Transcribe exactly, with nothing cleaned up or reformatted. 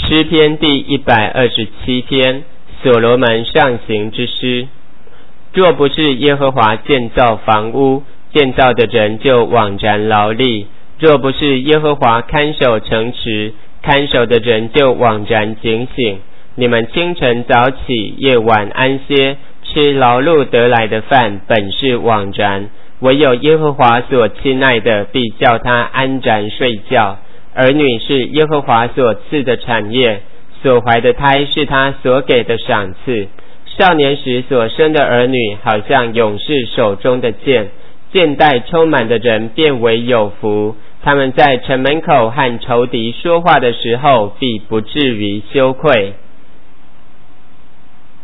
诗篇第一百二十七篇，所罗门上行之诗。若不是耶和华建造房屋，建造的人就枉然劳力；若不是耶和华看守城池，看守的人就枉然警醒。你们清晨早起，夜晚安歇，吃劳碌得来的饭，本是枉然。唯有耶和华所亲爱的，必叫他安然睡觉。儿女是耶和华所赐的产业，所怀的胎是他所给的赏赐。少年时所生的儿女，好像勇士手中的剑，剑带充满的人便为有福。他们在城门口和仇敌说话的时候，必不至于羞愧。